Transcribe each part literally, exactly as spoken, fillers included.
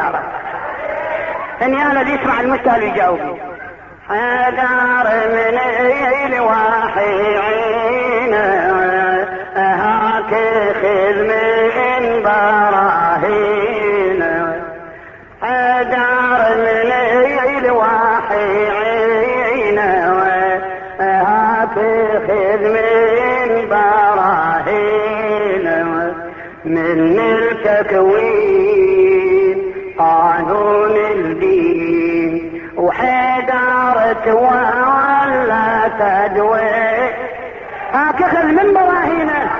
الإشارة. ثاني الذي يسمع المستهل يجاوب. حيدر من الوحي عينه هاك خذ من براهينه. حيدر من الوحي عينه هاك خذ من براهينه. من التكوين قانون الدين وحيدر تولى تدوين هاك خذ من براهينه.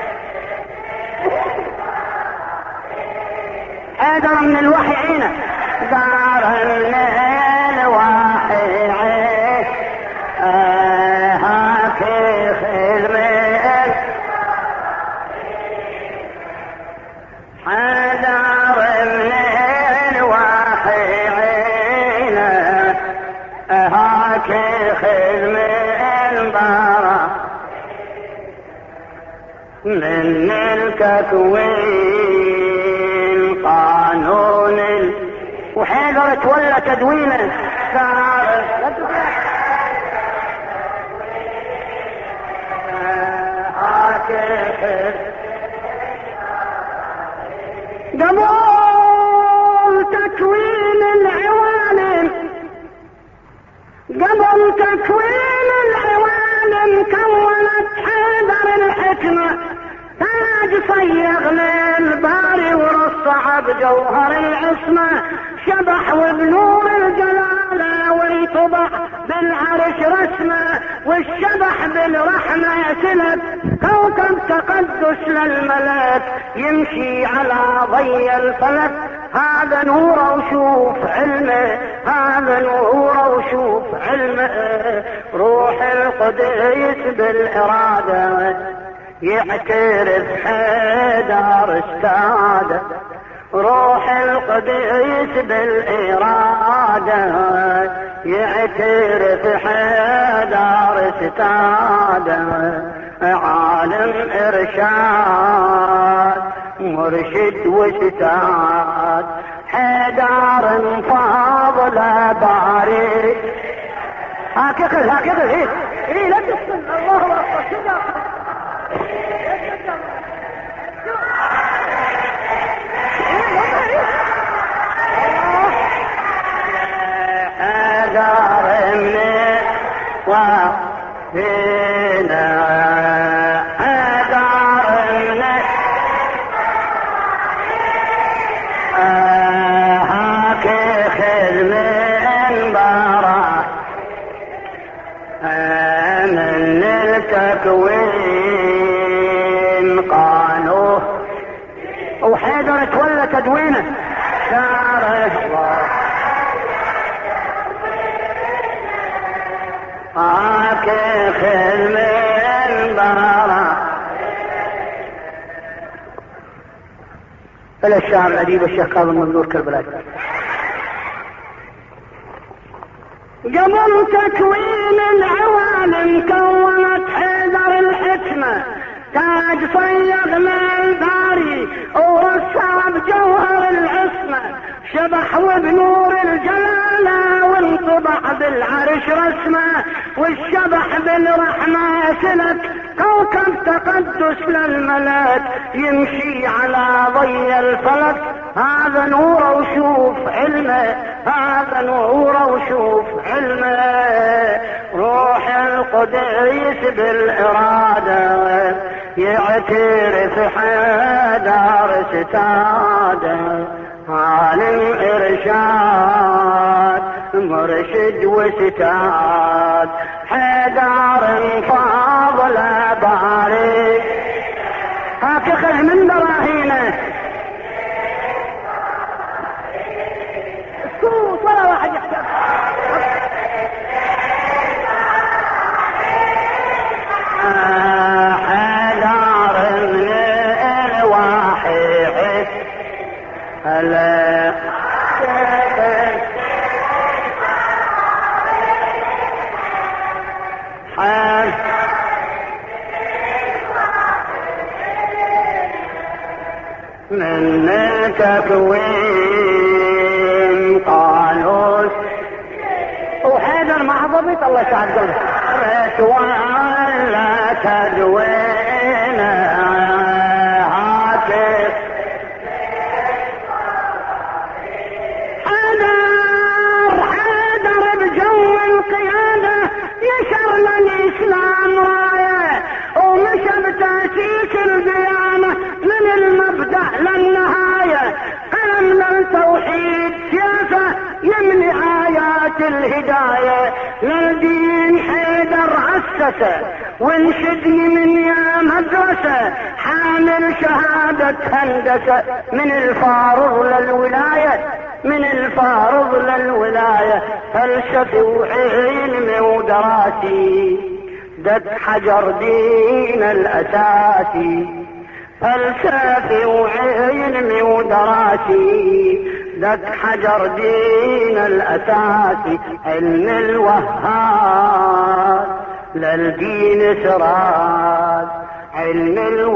حيدر من الوحي عينه دار الوحي عينه هاك خذ من حيدر من الوحي عينه هاك خذ من برا من التكوين قانون ال... وحيدر تولى تدوينه صار هاك خذ قبل تكوين العوالم قبل تكوين العوالم كونت حيدر الحكمة تاج صيغ للباري ورصع بجوهر العصمة شبح وبنور الجلالة ويطبع بالعرش رسمه والشبح بالرحمة سلب كوكب تقدس للملك يمشي على ضي الفلك. هذا نور وشوف علمه هذا نور وشوف علمه. روح القدس بالإرادة يعترف حيدر استاده. روح القدس بالإرادة يعترف حيدر استاده. عالم إرشاد مرشد وستاد حيدر فاضل باري. هكذا هكذا ايه ايه لا تسلم الله اكبر كده. حيدر من وفينا تكوين قانون وحيدر تولى تدوينه دار الله هاك خذ من برا. إلى الشاعر الأديب الشيخ كاظم منظور كربلاء. قبل تكوين العوالم كونت حيدر الحكمة تاج صيغ للباري ورسم بجوهر العصمة شبح وبنور الجلالة وانطبع بالعرش رسمه والشبح بالرحمة سلك كوكب تقدس للملك يمشي على ضي الفلك. هذا نور وشوف علمه هذا نور وشوف علمه. روح القدس بالإرادة يعترف حيدر ستاده. عالم إرشاد مرشد وستاد حيدر فاضل باري. هاك خذ من براهينه الصوت ولا واحد يحتاج. حيدر من الواحد هلا من التكوين قالوا وحيدر ما حضرت الله يسعد قلبك ولا تدوينا هاتف حيدر حيدر بجو القيادة نشر للإسلام راية ومشى بتأسيس الديانة من المبدأ للنهاية قلم للتوحيد سياسة يملي آيات الهداية للدين حيدر أسسه وانشدني من يا مدرسة حامل شهادة هندسة من الفارض للولاية من الفارض للولاية فلسفة وعلم ودراسي دك حجر دين الأساسي فلسفة وعلم ودراسي دك حجر دين الأساسي علم الوهاب للدين سراد علم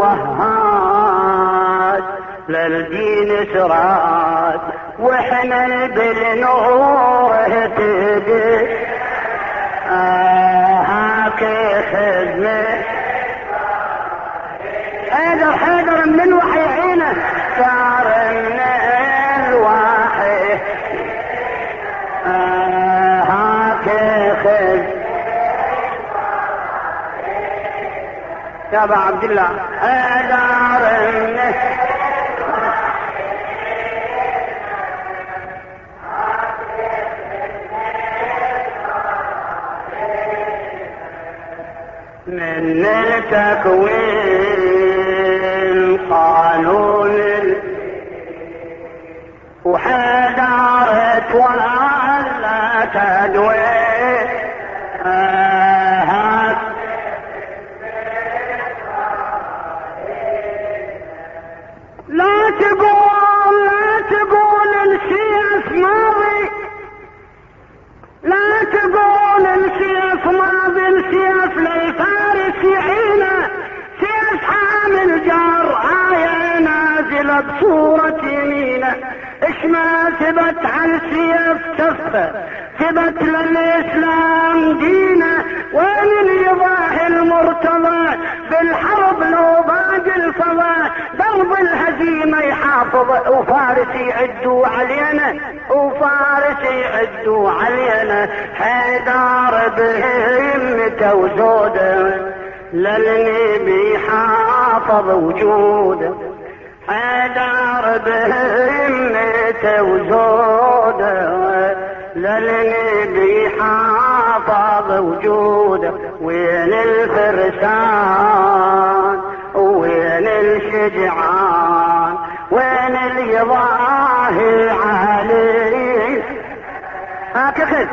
الوهاب للدين سراد وحنا بالنور اهتدي آه هاكي خدمة حيدر حيدر من الوحي عينه صار من الوحي آه هاكي خدمة يا ابا عبد الله حيدر من من التكوين قانون وحدارت ولا تدوين آه لا تقول لا تقول السيف ماضي لا تقول السيف ماضي السيف للفارس يعينه سيف حامل جار آية نازلة بصورة يمينه اش ما ثبت على السيف كفه ثبت للإسلام دينه وين اللي يضاهي المرتضى بالحرب لو باقي الفضاء درب الهزيمة يحافظ وفارس يعدوا علينا وفارس يعدوا علينا حيدر بهمته وزوده للنبي حافظ وجوده حيدر بهمته وزوده للنبي حافظ وجوده وين الفرسان وين الشجعان وين اللي يضاهي عليه هاك خذ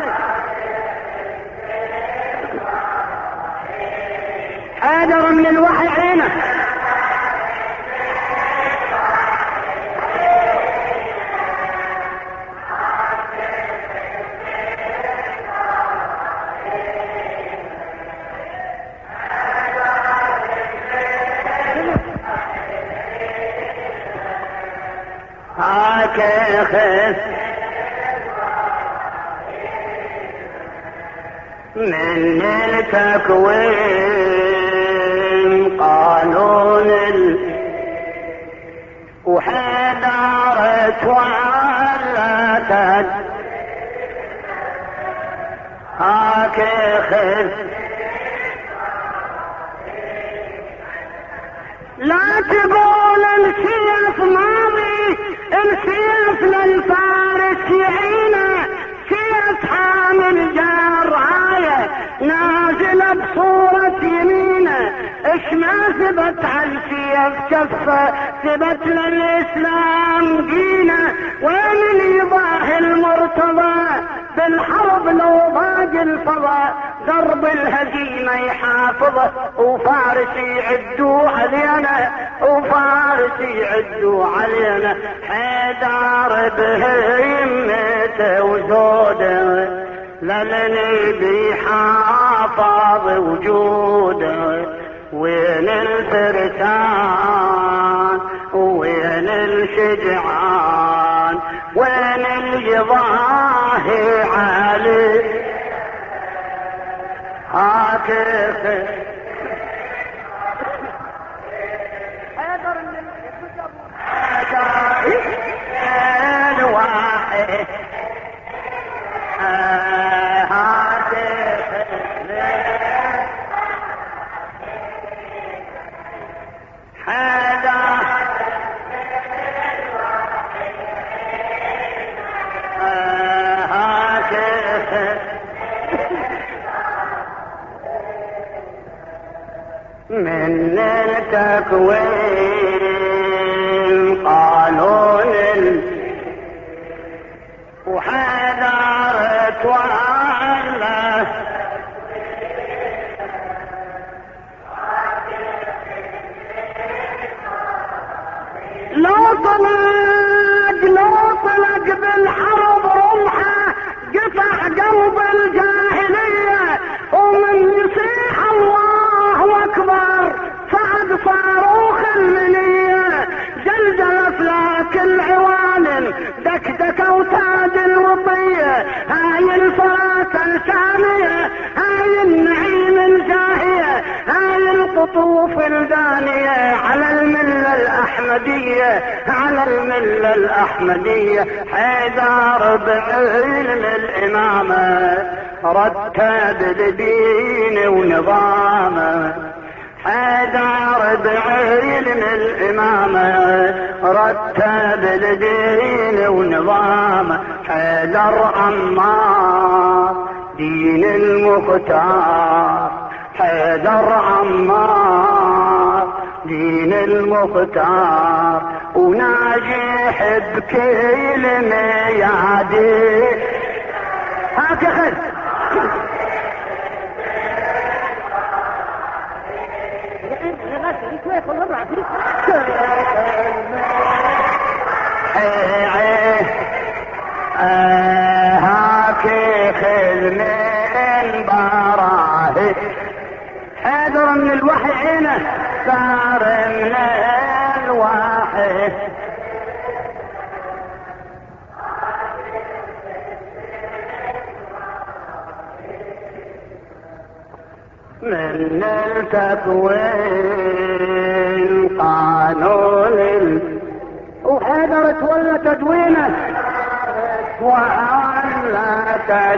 حيدر من الوحي عينه خذ من التكوين قانون وحدارت وعلتت هاك خذ لا تقول السيف ماضي السيف للفارس يعينه سيف حامل جار آية نازلة بصورة يمينه اش ما ثبت على السيف كفه ثبت للإسلام دينه وين اللي يضاهي المرتضى بالحرب لو باقي الفضاء درب الهزيمة يحافظه وفارس يعدوا علينا وفارس يعدوا علينا حيدر بهمته وزوده للنبي حافظ وجوده وين الفرسان وين الشجعان وين الجضان هاكر الواحد من التكوين قانون وحذرت وعلا لو طلق لو طلق بالحرب رمحه قطع قلب الجاهليه ومن يصيح الله اكبر صعد صاروخ المنيه زلزل افلاك العوالم دكدك اوتاد الوطيه هاي الفرات الثانيه هاي النعيم الزاهيه هاي القطوف الدانيه على المله الاحمديه على المله الاحمديه حيدر بعلم الامامه رتب الدين ونظامه حيدر بعلم الامامه رتب الدين ونظامه حيدر عمار دين المختار حيدر عمار دين المختار وناجح بكل ميادي هاك خذ هاك خذ من براهي حذر من الوحي عينه صار من الوحي من التكوين قانون وحذرت ولا تدوينه وعلى تد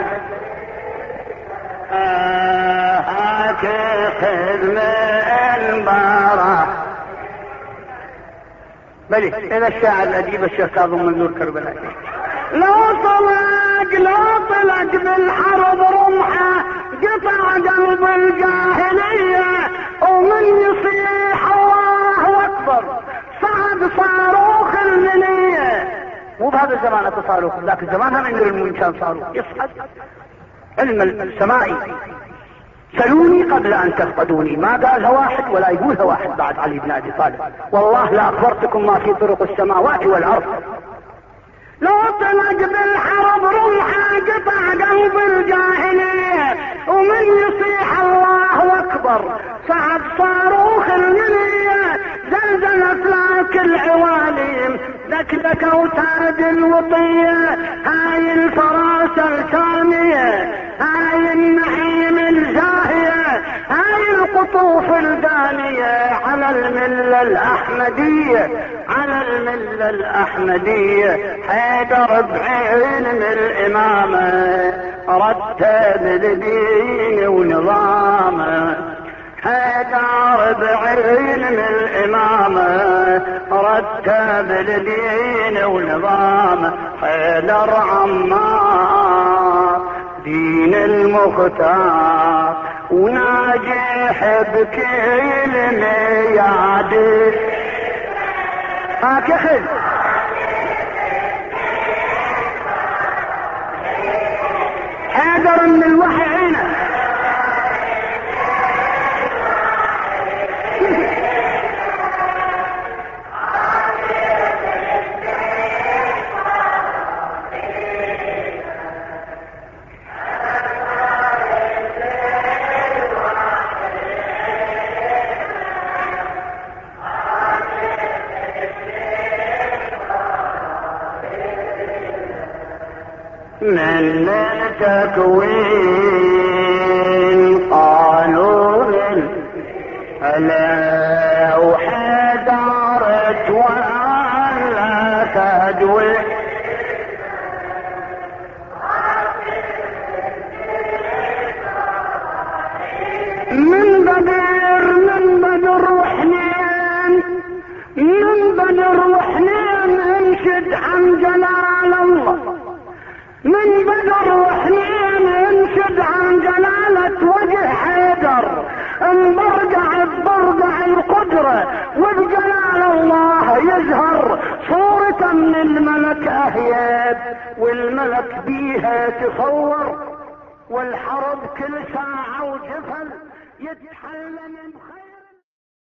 هاك خذ من برا بلي إذا الشاعر الأديب الشيخ كاظم منذور كربلاء لو طلق لو طلق بالحرب رمحه قطع قلب الجاهلية ومن يصيح الله أكبر صعد صاروخ المنية مو بهذا الزمان اكو صاروخ ذاك الزمان هم عندنا المنشان صاروخ يصعد علم السمائي سلوني قبل ان تفقدوني ما قالها واحد ولا يقولها واحد بعد علي بن ابي طالب والله لا اخبرتكم ما في طرق السماوات والارض لو طلق بالحرب رمحه قطع قلب الجاهليه ومن يصيح الله اكبر صعد صاروخ المنيه زلزل افلاك العوالم دكدك اوتاد الوطيه هاي الفراسه الساميه هاي النعيم الزاهيه هاي القطوف الدانيه على المله الاحمديه على المله الاحمديه حيدر بعلم الامامه رتب الدين ونظامه حيدر بعلم الامامه رتب الدين ونظامه حيدر عمار دين المختار وناجح بكل ميادي هاك خذ حيدر من الوحي عينه من التكوين قالوا بدر وحنين انشد عن جلال الله، من بدر وحنين انشد عن جلالة وجه حيدر، انبرقع ببرقع القدرة وبجلال الله يزهر صورة من الملك اهيب، والملك بيها تصور، والحرب كل ساعة وجفل يتحلم بخير.